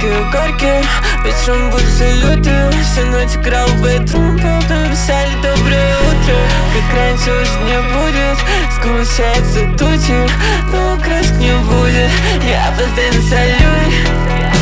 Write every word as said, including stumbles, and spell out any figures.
горькие вечером будут салюты. Всю ночь играл в бэтрум, потом писали доброе утро. Как раньше уже не будет, сгущаются тучи, но красок не будет. Я постоянно солюсь.